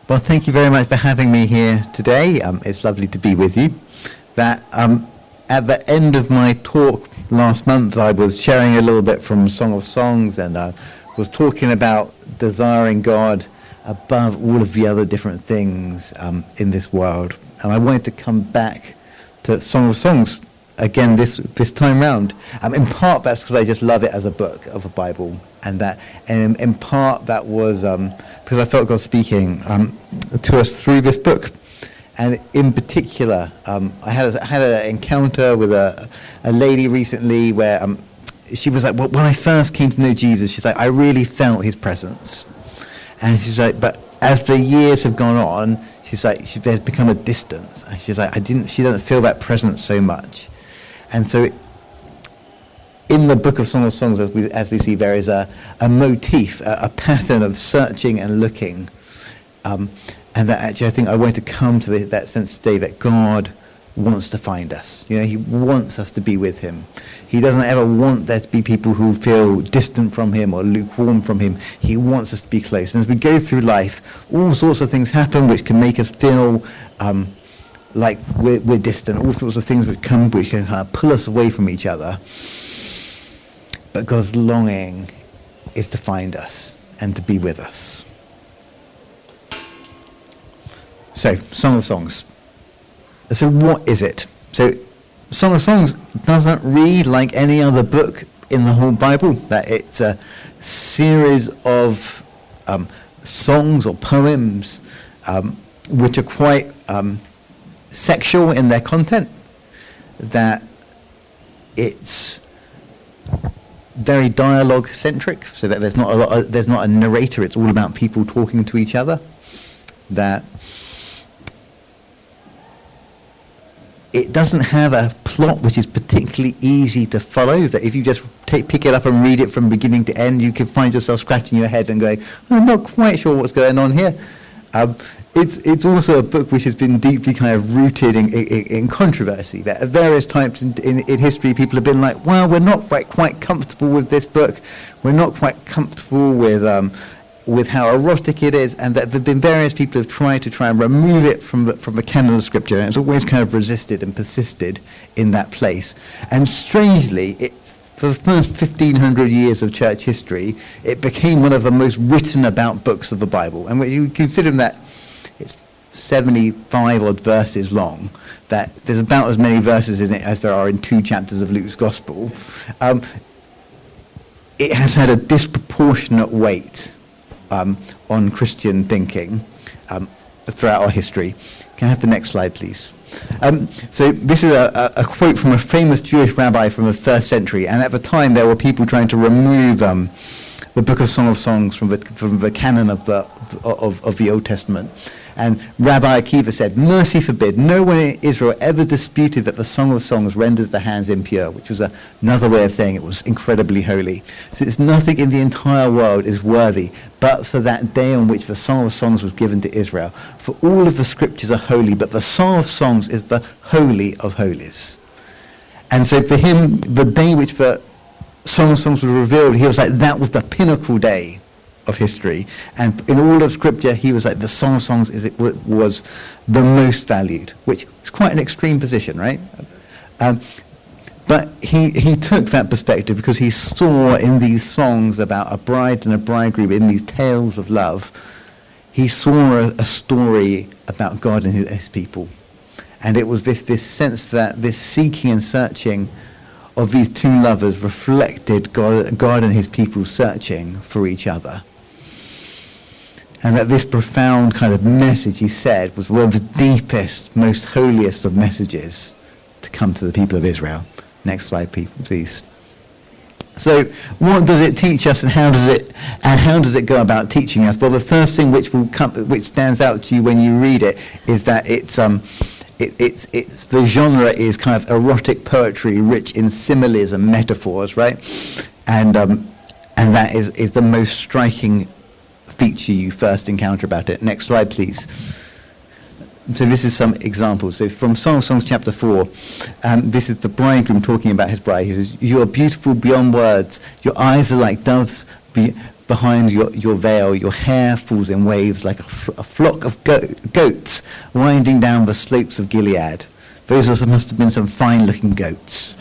Well, thank you very much for having me here today. It's lovely to be with you. At the end of my talk last month, I was sharing a little bit from Song of Songs, and I was talking about desiring God above all of the other different things in this world. And I wanted to come back to Song of Songs again this time round. In part, that's because I just love it as a book of a Bible, and in part that was because I felt God speaking to us through this book. And in particular, I had an encounter with a lady recently where she was like, well, when I first came to know Jesus, she's like, I really felt his presence. And she's like, but as the years have gone on, she's like, there's become a distance. And she's like, she doesn't feel that presence so much. And so in the book of Song of Songs, as we see, there is a motif, a pattern of searching and looking. And that actually, I think I want to come to that sense today that God wants to find us. You know, he wants us to be with him. He doesn't ever want there to be people who feel distant from him or lukewarm from him. He wants us to be close. And as we go through life, all sorts of things happen which can make us feel like we're distant. All sorts of things which can kind of pull us away from each other. But God's longing is to find us and to be with us. So, Song of Songs. So what is it? So, Song of Songs doesn't read like any other book in the whole Bible. That it's a series of songs or poems which are quite sexual in their content. That it's very dialogue centric, so that there's not a narrator. It's all about people talking to each other. That it doesn't have a plot which is particularly easy to follow, that if you just pick it up and read it from beginning to end, you can find yourself scratching your head and going, I'm not quite sure what's going on here. It's also a book which has been deeply kind of rooted in controversy. That at various times in history, people have been like, well, we're not quite comfortable with this book. We're not quite comfortable with how erotic it is, and that there have been various people who have tried and remove it from the canon of Scripture, and it's always kind of resisted and persisted in that place. And strangely, it's, for the first 1,500 years of church history, it became one of the most written about books of the Bible. And when you consider that it's 75 odd verses long, that there's about as many verses in it as there are in 2 chapters of Luke's Gospel, it has had a disproportionate weight on Christian thinking throughout our history. Can I have the next slide, please? So this is a quote from a famous Jewish rabbi from the 1st century, and at the time there were people trying to remove the Book of Song of Songs from the canon of the Old Testament. And Rabbi Akiva said, mercy forbid, no one in Israel ever disputed that the Song of Songs renders the hands impure, which was another way of saying it was incredibly holy. Since nothing in the entire world is worthy but for that day on which the Song of Songs was given to Israel. For all of the scriptures are holy, but the Song of Songs is the holy of holies. And so for him, the day which the Song of Songs was revealed, he was like, that was the pinnacle day of history. And in all of Scripture, he was like, the Song of Songs was the most valued, which is quite an extreme position, right? But he took that perspective because he saw in these songs about a bride and a bridegroom, in these tales of love, he saw a story about God and his people. And it was this sense that this seeking and searching of these two lovers reflected God and his people searching for each other. And that this profound kind of message, he said, was one of the deepest, most holiest of messages to come to the people of Israel. Next slide, please. So, what does it teach us, and how does it go about teaching us? Well, the first thing which stands out to you when you read it is that it's the genre is kind of erotic poetry, rich in similes and metaphors, right? And that is the most striking feature you first encounter about it. Next slide, please. So this is some examples. So from Song of Songs chapter 4, this is the bridegroom talking about his bride. He says, "You are beautiful beyond words. Your eyes are like doves behind your veil, your hair falls in waves like a flock of goats winding down the slopes of Gilead. Those must have been some fine-looking goats.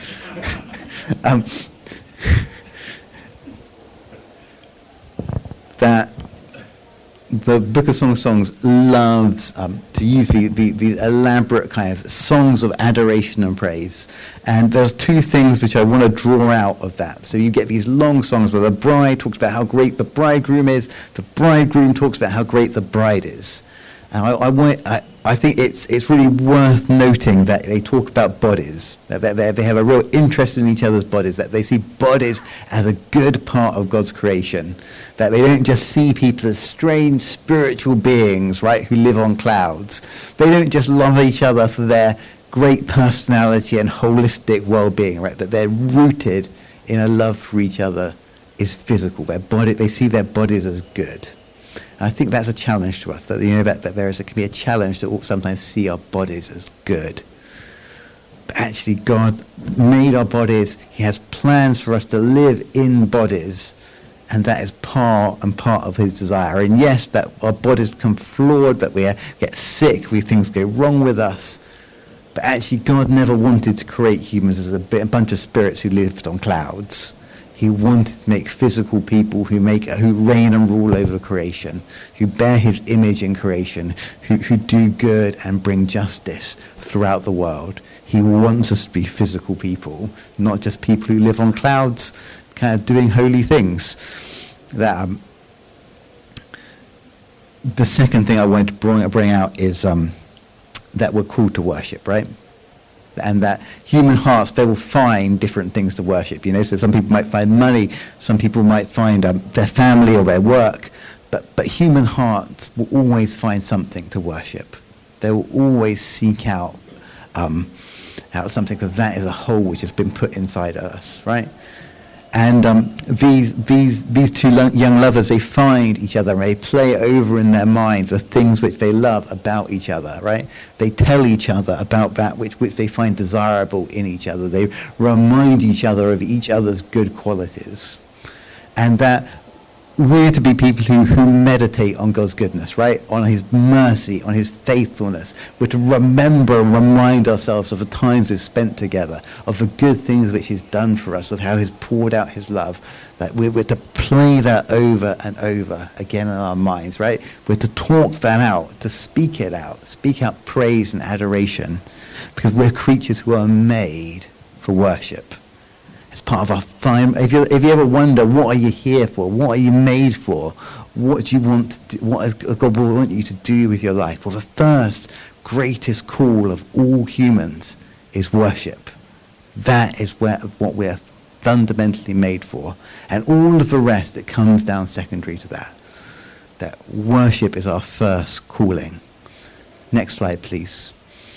That the Book of Song of Songs loves to use these elaborate kind of songs of adoration and praise. And there's two things which I want to draw out of that. So you get these long songs where the bride talks about how great the bridegroom is, the bridegroom talks about how great the bride is. And I think it's really worth noting that they talk about bodies, that they have a real interest in each other's bodies, that they see bodies as a good part of God's creation, that they don't just see people as strange spiritual beings, right, who live on clouds. They don't just love each other for their great personality and holistic well-being, right, that they're rooted in a love for each other is physical. They see their bodies as good. And I think that's a challenge to us, that that can be a challenge to sometimes see our bodies as good. But actually God made our bodies, he has plans for us to live in bodies, and that is part of his desire. And yes, that our bodies become flawed, that we get sick, things go wrong with us, but actually God never wanted to create humans as a bunch of spirits who lived on clouds. He wanted to make physical people who reign and rule over creation, who bear his image in creation, who do good and bring justice throughout the world. He wants us to be physical people, not just people who live on clouds, kind of doing holy things. The second thing I want to bring out is that we're called to worship, right? And that human hearts, they will find different things to worship, so some people might find money, some people might find their family or their work, but human hearts will always find something to worship. They will always seek out something, because that is a hole which has been put inside us, right? And these two young lovers, they find each other, and they play over in their minds the things which they love about each other, right? They tell each other about that which they find desirable in each other. They remind each other of each other's good qualities. And that we're to be people who meditate on God's goodness, right? On his mercy, on his faithfulness. We're to remember and remind ourselves of the times we've spent together, of the good things which he's done for us, of how he's poured out his love. That we're to play that over and over again in our minds, right? We're to talk that out, to speak it out, speak out praise and adoration, because we're creatures who are made for worship. It's part of our time. If you ever wonder, what are you here for? What are you made for? What do you want to do? What does God want you to do with your life? Well, the first greatest call of all humans is worship. That is what we're fundamentally made for. And all of the rest, it comes down secondary to that. That worship is our first calling. Next slide, please.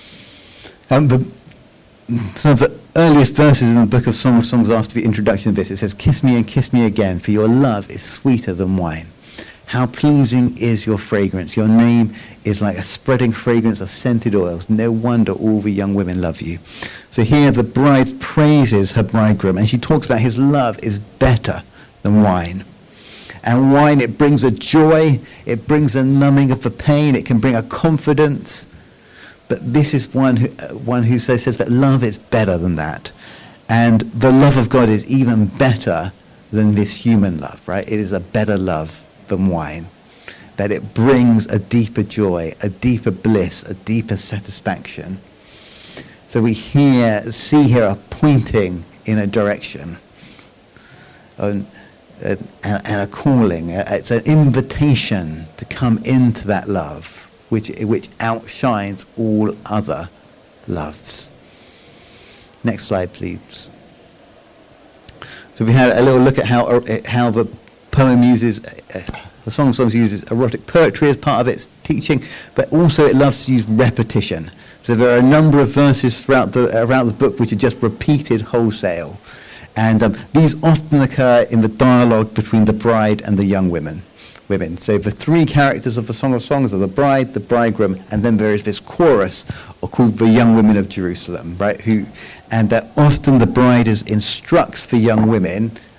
Some of the earliest verses in the Book of Song of Songs after the introduction of this, it says, "Kiss me and kiss me again, for your love is sweeter than wine. How pleasing is your fragrance. Your name is like a spreading fragrance of scented oils. No wonder all the young women love you." So here the bride praises her bridegroom, and she talks about his love is better than wine. And wine, it brings a joy, it brings a numbing of the pain, it can bring a confidence. But this is one who says that love is better than that. And the love of God is even better than this human love, right? It is a better love than wine. That it brings a deeper joy, a deeper bliss, a deeper satisfaction. So we see here a pointing in a direction and a calling. It's an invitation to come into that love, which outshines all other loves. Next slide, please. So we had a little look at how the poem uses, the Song of Songs uses erotic poetry as part of its teaching, but also it loves to use repetition. So there are a number of verses throughout the book which are just repeated wholesale. And these often occur in the dialogue between the bride and the young women. So the three characters of the Song of Songs are the bride, the bridegroom, and then there is this chorus called the young women of Jerusalem, right? And that often the bride instructs the young women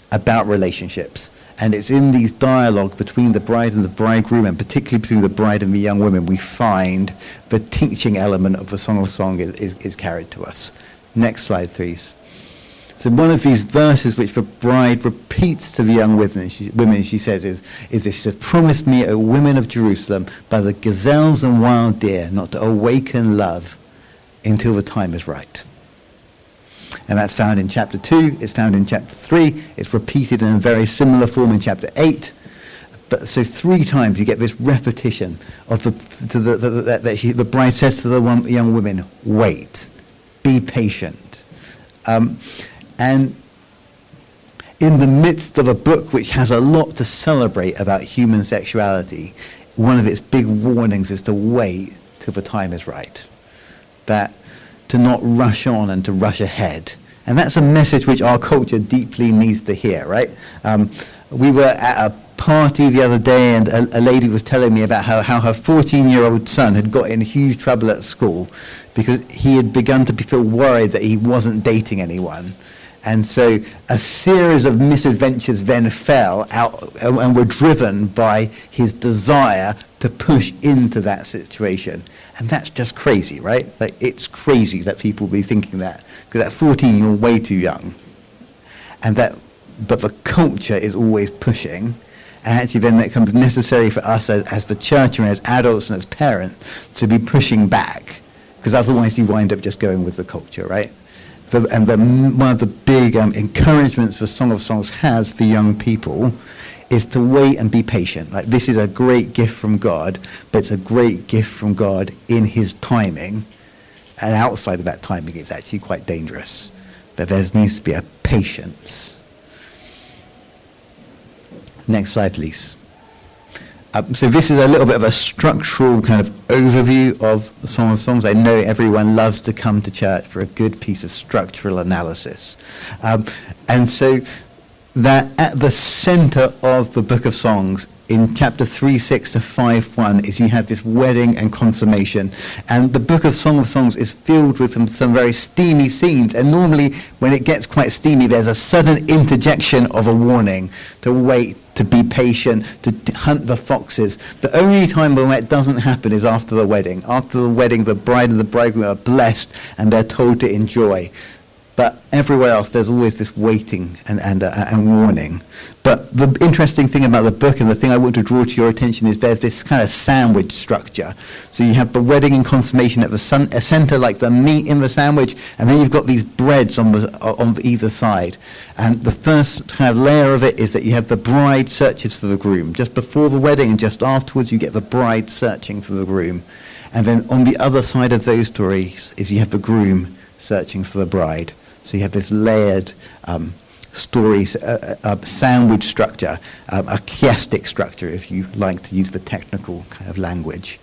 about relationships. And it's in these dialogue between the bride and the bridegroom, and particularly between the bride and the young women, we find the teaching element of the Song of Songs is carried to us. Next slide, please. So one of these verses which the bride repeats to the young women, she says, is this. She says, "Promise me, O women of Jerusalem, by the gazelles and wild deer, not to awaken love until the time is right." And that's found in chapter 2, it's found in chapter 3, it's repeated in a very similar form in chapter 8. But so 3 times you get this repetition of the bride says to the young women, wait, be patient. And in the midst of a book which has a lot to celebrate about human sexuality, one of its big warnings is to wait till the time is right. That to not rush on and to rush ahead. And that's a message which our culture deeply needs to hear, right? We were at a party the other day, and a lady was telling me about how her 14-year-old son had got in huge trouble at school because he had begun to feel worried that he wasn't dating anyone. And so a series of misadventures then fell out and were driven by his desire to push into that situation. And that's just crazy, right? Like, it's crazy that people be thinking that. Because at 14, you're way too young. But the culture is always pushing. And actually then it becomes necessary for us as the church and as adults and as parents to be pushing back. Because otherwise you wind up just going with the culture, right? One of the big encouragements the Song of Songs has for young people is to wait and be patient. Like, this is a great gift from God, but it's a great gift from God in his timing. And outside of that timing, it's actually quite dangerous. But there needs to be a patience. Next slide, please. So this is a little bit of a structural kind of overview of the Song of Songs. I know everyone loves to come to church for a good piece of structural analysis. And so that at the center of the Book of Songs, in chapter 3:6 to 5:1, is you have this wedding and consummation. And the Book of Songs is filled with some very steamy scenes. And normally, when it gets quite steamy, there's a sudden interjection of a warning to wait, to be patient, to hunt the foxes. The only time when that doesn't happen is after the wedding. After the wedding, the bride and the bridegroom are blessed, and they're told to enjoy. But everywhere else, there's always this waiting and warning. But the interesting thing about the book, and the thing I want to draw to your attention, is there's this kind of sandwich structure. So you have the wedding and consummation at the center, like the meat in the sandwich, and then you've got these breads on either side. And the first kind of layer of it is that you have the bride searches for the groom. Just before the wedding and just afterwards, you get the bride searching for the groom. And then on the other side of those stories is you have the groom searching for the bride. So you have this layered story, sandwich structure, a chiastic structure, if you like to use the technical kind of language.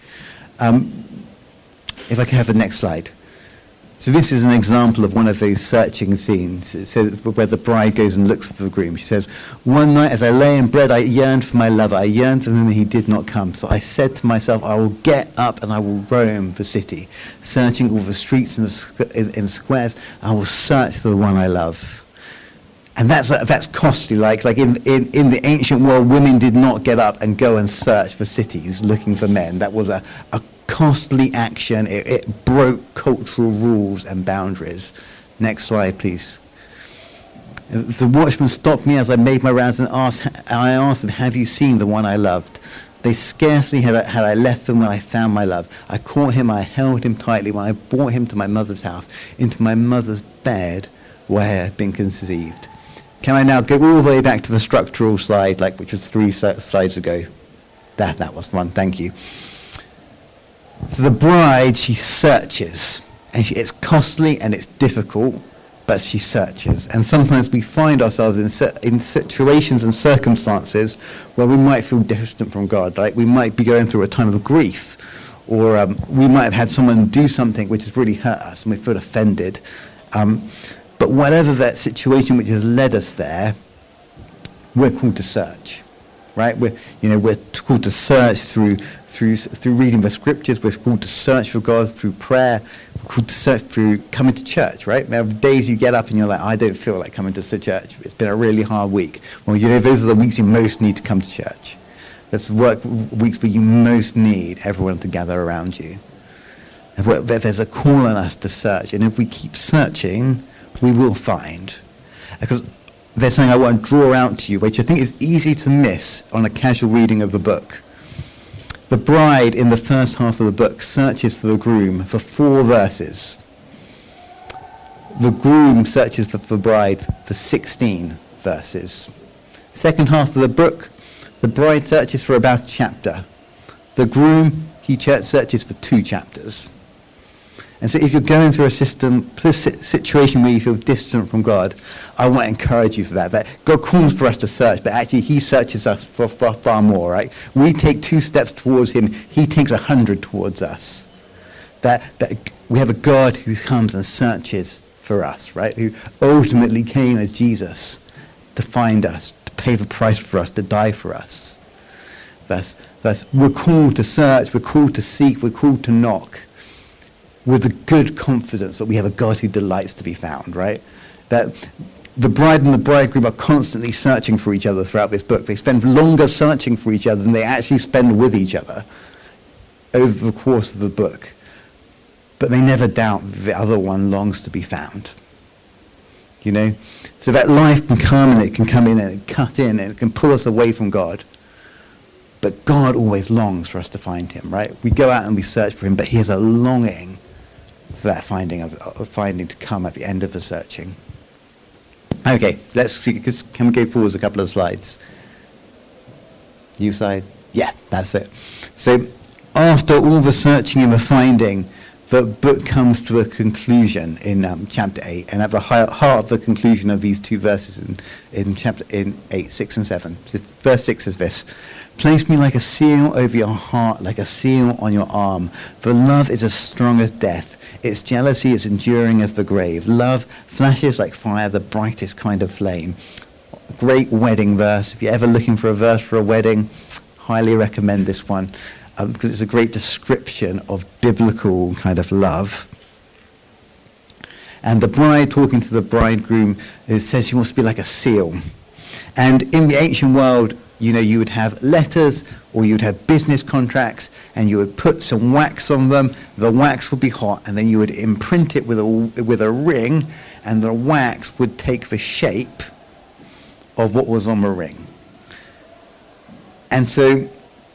If I can have the next slide. So this is an example of one of those searching scenes. It says where the bride goes and looks for the groom. She says, "One night as I lay in bed, I yearned for my lover. I yearned for him and he did not come. So I said to myself, I will get up and I will roam the city, searching all the streets and in squares. I will search for the one I love." And that's costly. Like in the ancient world, women did not get up and go and search for cities looking for men. That was a costly action. It broke cultural rules and boundaries. Next slide, please. The watchman stopped me as I made my rounds and I asked them, "Have you seen the one I loved?" They scarcely had I left them when I found my love. I caught him, I held him tightly when I brought him to my mother's house, into my mother's bed where I had been conceived. Can I now go all the way back to the structural slide, which was 3 slides ago? That was one, thank you. So the bride, she searches, and it's costly and it's difficult, but she searches. And sometimes we find ourselves in situations and circumstances where we might feel distant from God. Like we might be going through a time of grief, or we might have had someone do something which has really hurt us, and we feel offended. But whatever that situation which has led us there, we're called to search, right? We're called to search through reading the scriptures. We're called to search for God through prayer. called to search through coming to church, right? There are days you get up and you're like, I don't feel like coming to church. It's been a really hard week. Well, those are the weeks you most need to come to church. That's weeks where you most need everyone to gather around you. There's a call on us to search, and if we keep searching, we will find. Because there's something I want to draw out to you, which I think is easy to miss on a casual reading of the book. The bride in the first half of the book searches for the groom for 4 verses. The groom searches for the bride for 16 verses. Second half of the book, the bride searches for about a chapter. The groom, he searches for 2 chapters. And so if you're going through a situation where you feel distant from God, I want to encourage you for that God calls for us to search, but actually he searches us for far more, right? We take 2 steps towards him, he takes 100 towards us. That we have a God who comes and searches for us, right? Who ultimately came as Jesus to find us, to pay the price for us, to die for us. Thus, we're called to search, we're called to seek, we're called to knock, with the good confidence that we have a God who delights to be found, right? That the bride and the bridegroom are constantly searching for each other throughout this book. They spend longer searching for each other than they actually spend with each other over the course of the book. But they never doubt the other one longs to be found. You know? So that life can come and it can come in and it can cut in and it can pull us away from God. But God always longs for us to find him, right? We go out and we search for him, but he has a longing for that finding to come at the end of the searching. Okay, let's see. Can we go forward a couple of slides? New slide? Yeah, that's it. So after all the searching and the finding, the book comes to a conclusion in chapter 8, and at the heart of the conclusion of these 2 verses in 8, 6 and 7. So verse 6 is this: place me like a seal over your heart, like a seal on your arm. For love is as strong as death. Its jealousy is enduring as the grave. Love flashes like fire, the brightest kind of flame. Great wedding verse. If you're ever looking for a verse for a wedding, highly recommend this one, because it's a great description of biblical kind of love. And the bride talking to the bridegroom, it says she wants to be like a seal. And in the ancient world, you would have letters or you'd have business contracts and you would put some wax on them. The wax would be hot and then you would imprint it with a ring, and the wax would take the shape of what was on the ring. And so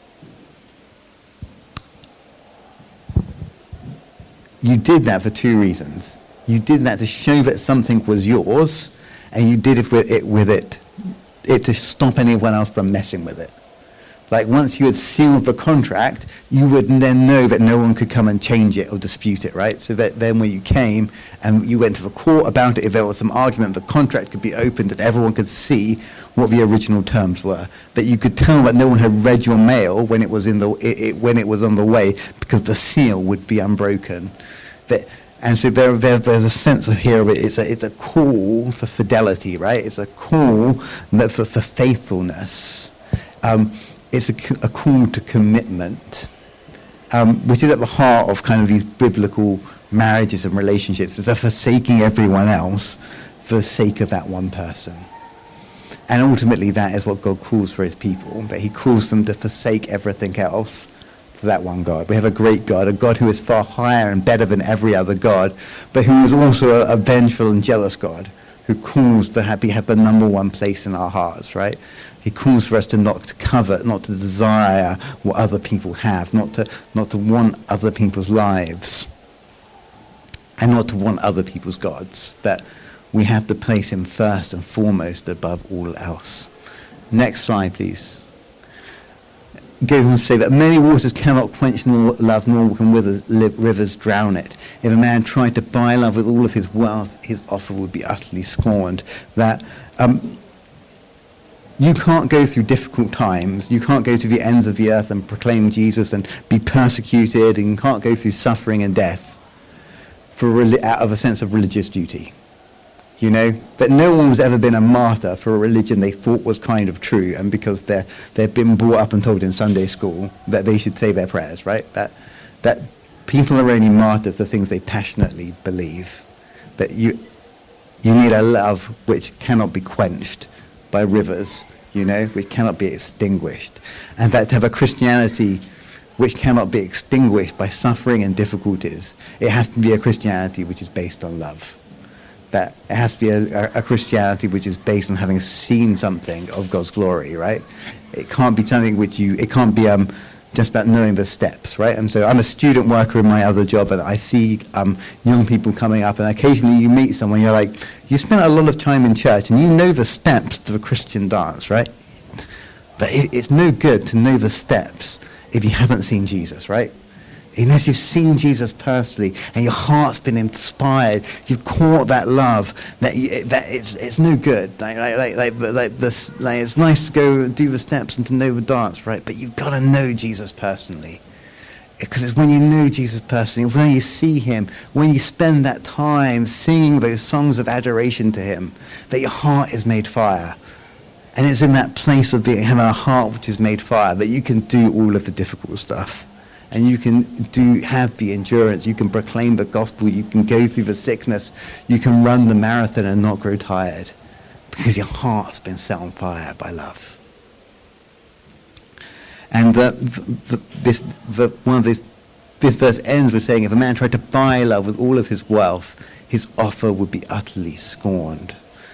you did that for 2 reasons. You did that to show that something was yours, and you did it with it to stop anyone else from messing with it. Like once you had sealed the contract, you would then know that no one could come and change it or dispute it, right? So that then when you came and you went to the court about it, if there was some argument, the contract could be opened and everyone could see what the original terms were. That you could tell that no one had read your mail when it was when it was on the way, because the seal would be unbroken. And so there's a sense of here of it. It's a call for fidelity, right? It's a call for faithfulness. It's a call to commitment, which is at the heart of kind of these biblical marriages and relationships. It's a forsaking everyone else for the sake of that one person. And ultimately that is what God calls for his people, that he calls them to forsake everything else for that one God. We have a great God, a God who is far higher and better than every other God, but who is also a vengeful and jealous God, who calls to have the number one place in our hearts, right? He calls for us to not to covet, not to desire what other people have, not to want other people's lives, and not to want other people's gods. That we have to place him first and foremost above all else. Next slide, please. It goes on to say that many waters cannot quench love, nor can rivers drown it. If a man tried to buy love with all of his wealth, his offer would be utterly scorned. That you can't go through difficult times. You can't go to the ends of the earth and proclaim Jesus and be persecuted, and you can't go through suffering and death out of a sense of religious duty. But no one has ever been a martyr for a religion they thought was kind of true, and because they've been brought up and told in Sunday school that they should say their prayers, right? That People are only martyred for things they passionately believe. But you need a love which cannot be quenched by rivers, which cannot be extinguished. And that to have a Christianity which cannot be extinguished by suffering and difficulties, it has to be a Christianity which is based on love. That it has to be a Christianity which is based on having seen something of God's glory, right? It can't be something it can't be just about knowing the steps, right? And so I'm a student worker in my other job, and I see young people coming up, and occasionally you meet someone, you're like, you spent a lot of time in church, and you know the steps to a Christian dance, right? But it's no good to know the steps if you haven't seen Jesus, right? Unless you've seen Jesus personally and your heart's been inspired, you've caught that love. That it's no good. It's nice to go do the steps and to know the dance, right? But you've got to know Jesus personally, because it's when you know Jesus personally, when you see him, when you spend that time singing those songs of adoration to him, that your heart is made fire. And it's in that place of having a heart which is made fire that you can do all of the difficult stuff. And you can have the endurance, you can proclaim the gospel, you can go through the sickness, you can run the marathon and not grow tired, because your heart's been set on fire by love. And this verse ends with saying, if a man tried to buy love with all of his wealth, his offer would be utterly scorned.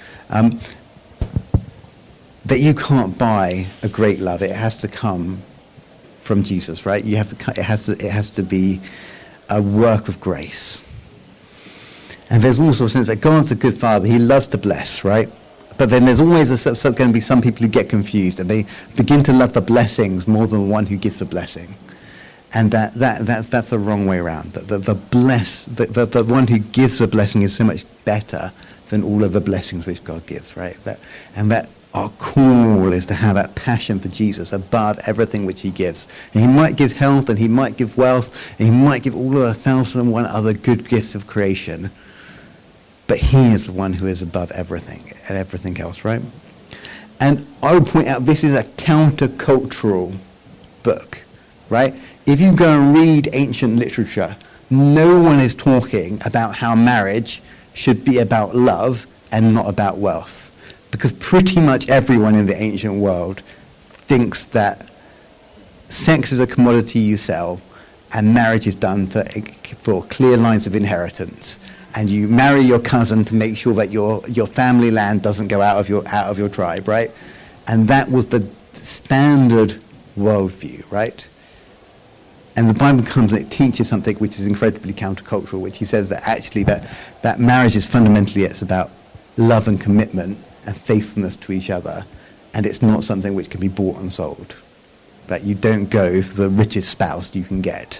That you can't buy a great love, it has to come from Jesus, right? It has to be a work of grace. And there's also a sense that God's a good father. He loves to bless, right? But then there's always going to be some people who get confused, and they begin to love the blessings more than the one who gives the blessing. And that's the wrong way around. The one who gives the blessing is so much better than all of the blessings which God gives, right? That our call is to have that passion for Jesus above everything which he gives. And he might give health, and he might give wealth, and he might give all of 1,001 other good gifts of creation. But he is the one who is above everything and everything else, right? And I would point out this is a countercultural book, right? If you go and read ancient literature, no one is talking about how marriage should be about love and not about wealth. Because pretty much everyone in the ancient world thinks that sex is a commodity you sell, and marriage is done for clear lines of inheritance. And you marry your cousin to make sure that your family land doesn't go out of your tribe, right? And that was the standard worldview, right? And the Bible comes and it teaches something which is incredibly countercultural, which he says that actually that marriage is fundamentally, it's about love and commitment and faithfulness to each other, and it's not something which can be bought and sold. That you don't go for the richest spouse you can get.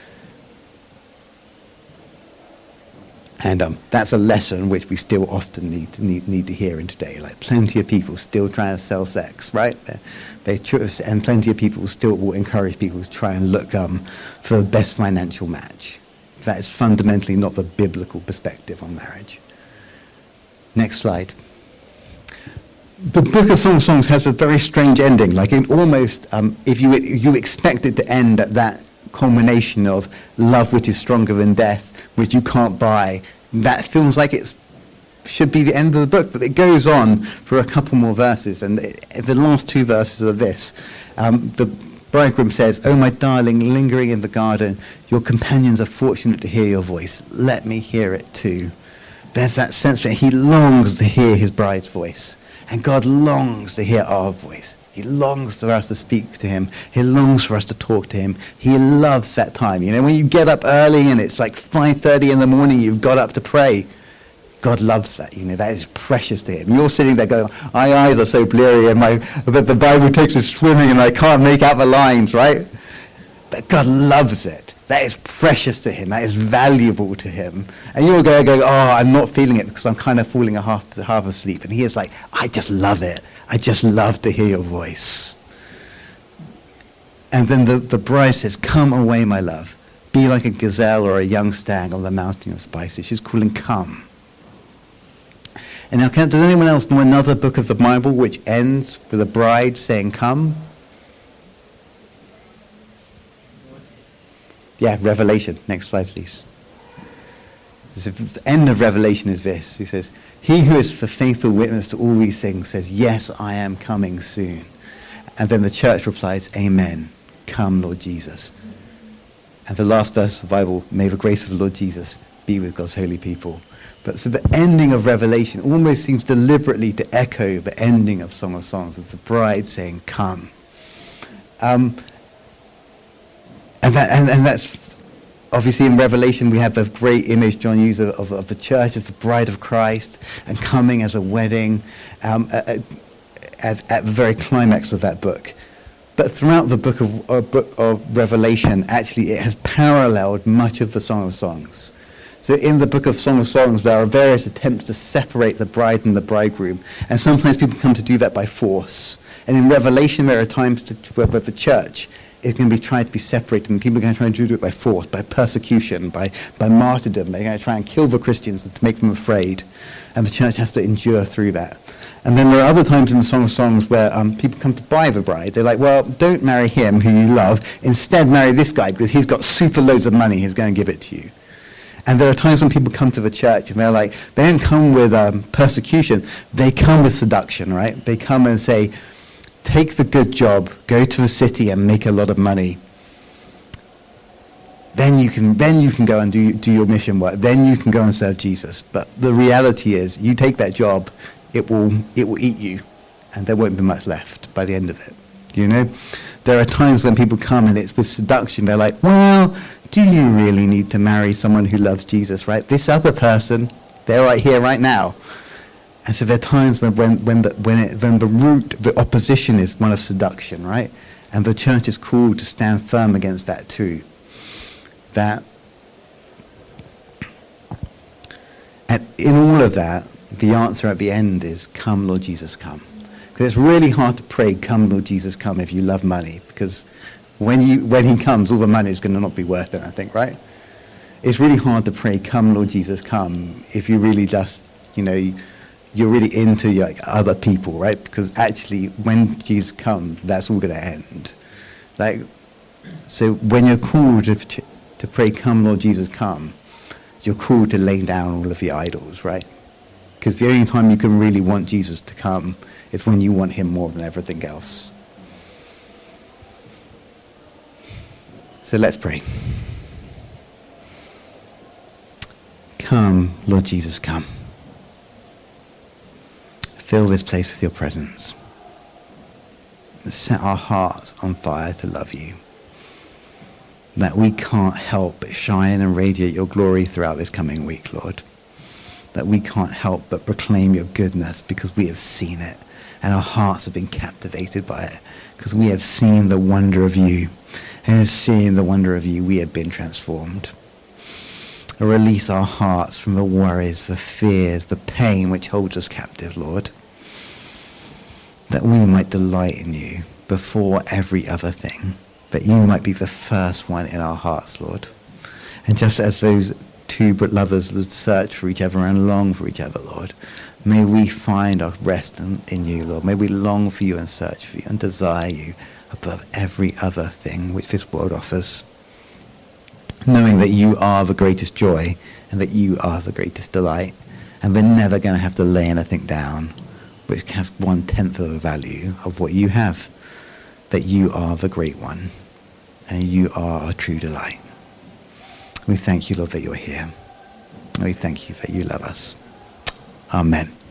And that's a lesson which we still often need to hear in today. Like plenty of people still trying to sell sex, right? And plenty of people still will encourage people to try and look for the best financial match. That is fundamentally not the biblical perspective on marriage. Next slide. The Book of Song of Songs has a very strange ending. Like it almost, if you expect it to end at that culmination of love which is stronger than death, which you can't buy, that feels like it should be the end of the book. But it goes on for a couple more verses, and the last two verses are this. The bridegroom says, "Oh, my darling, lingering in the garden, your companions are fortunate to hear your voice. Let me hear it too." There's that sense that he longs to hear his bride's voice. And God longs to hear our voice. He longs for us to speak to him. He longs for us to talk to him. He loves that time. You know, when you get up early and it's like 5:30 in the morning, you've got up to pray. God loves that. You know, that is precious to him. You're sitting there going, my eyes are so blurry and the Bible takes us swimming and I can't make out the lines, right? But God loves it. That is precious to him. That is valuable to him. And you're going, oh, I'm not feeling it because I'm kind of falling half asleep. And he is like, I just love it. I just love to hear your voice. And then the bride says, come away, my love. Be like a gazelle or a young stag on the mountain of spices. She's calling, come. And now, does anyone else know another book of the Bible which ends with a bride saying, come? Yeah, Revelation. Next slide, please. So the end of Revelation is this. He says, he who is the faithful witness to all these things says, yes, I am coming soon. And then the church replies, amen. Come, Lord Jesus. And the last verse of the Bible, may the grace of the Lord Jesus be with God's holy people. But so the ending of Revelation almost seems deliberately to echo the ending of Song of Songs, of the bride saying, come. And that's obviously in Revelation we have the great image John used of the church, of the bride of Christ, and coming as a wedding at the very climax of that book. But throughout the book of Revelation, actually it has paralleled much of the Song of Songs. So in the book of Song of Songs, there are various attempts to separate the bride and the bridegroom, and sometimes people come to do that by force. And in Revelation, there are times where the church is going to be trying to be separated, and people are going to try and do it by force, by persecution, by martyrdom. They're going to try and kill the Christians to make them afraid, and the church has to endure through that. And then there are other times in the Song of Songs where people come to buy the bride. They're like, well, don't marry him who you love. Instead, marry this guy because he's got super loads of money. He's going to give it to you. And there are times when people come to the church and they're like, they don't come with persecution. They come with seduction, right? They come and say, take the good job, go to a city and make a lot of money. Then you can go and do your mission work. Then you can go and serve Jesus. But the reality is, you take that job, it will eat you, and there won't be much left by the end of it. You know, there are times when people come and it's with seduction. They're like, well, do you really need to marry someone who loves Jesus, right? This other person, they're right here, right now. And so there are times when the root, the opposition is one of seduction, right? And the church is called to stand firm against that too. And in all of that, the answer at the end is, come, Lord Jesus, come. Because it's really hard to pray, come, Lord Jesus, come, if you love money. Because when he comes, all the money is going to not be worth it, I think, right? It's really hard to pray, come, Lord Jesus, come, if you really just, you're really into your other people, right? Because actually, when Jesus comes, that's all going to end. So when you're called to pray, come, Lord Jesus, come, you're called to lay down all of the idols, right? Because the only time you can really want Jesus to come is when you want him more than everything else. So let's pray. Come, Lord Jesus, come. Fill this place with your presence. Set our hearts on fire to love you. That we can't help but shine and radiate your glory throughout this coming week, Lord. That we can't help but proclaim your goodness because we have seen it and our hearts have been captivated by it because we have seen the wonder of you, and in seeing the wonder of you we have been transformed. Release our hearts from the worries, the fears, the pain which holds us captive, Lord, that we might delight in you before every other thing, that you might be the first one in our hearts, Lord. And just as those two lovers would search for each other and long for each other, Lord, may we find our rest in you, Lord. May we long for you and search for you and desire you above every other thing which this world offers, knowing that you are the greatest joy and that you are the greatest delight, and we're never going to have to lay anything down which has 1/10 of the value of what you have, that you are the great one and you are our true delight. We thank you, Lord, that you're here. We thank you that you love us. Amen.